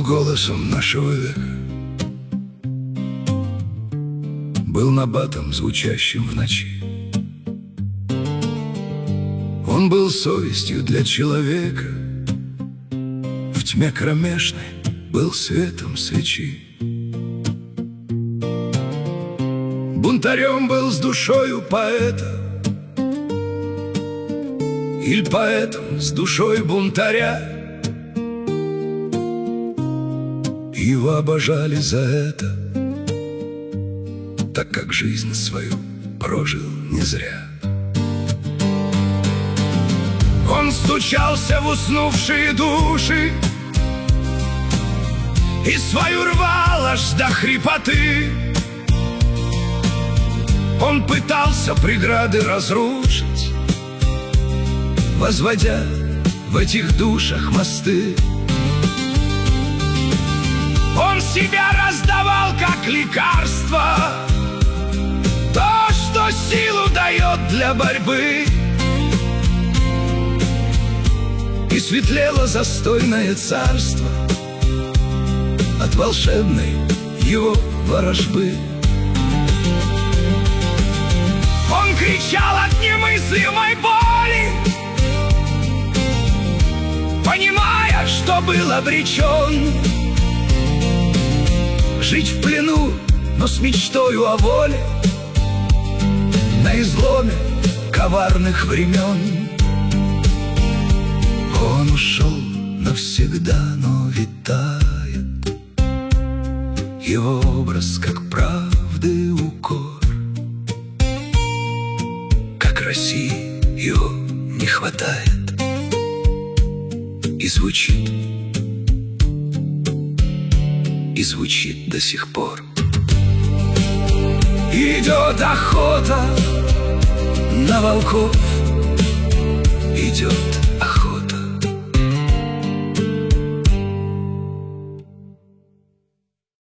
голосом нашего века, был набатом, звучащим в ночи. Он был совестью для человека, в тьме кромешной был светом свечи. Бунтарем был с душою поэта, или поэтом с душой бунтаря. Его обожали за это, так как жизнь свою прожил не зря. Он стучался в уснувшие души и свою рвал аж до хрипоты. Он пытался преграды разрушить, возводя в этих душах мосты. Он себя раздавал как лекарство, то, что силу дает для борьбы. И светлело застойное царство от волшебной его ворожбы. Он кричал от немыслимой боли, понимая, что был обречен жить в плену, но с мечтою о воле на изломе коварных времен. Он ушел навсегда, но витает его образ, как правды укор. Как России его не хватает, и звучит до сих пор. Идет охота на волков, идет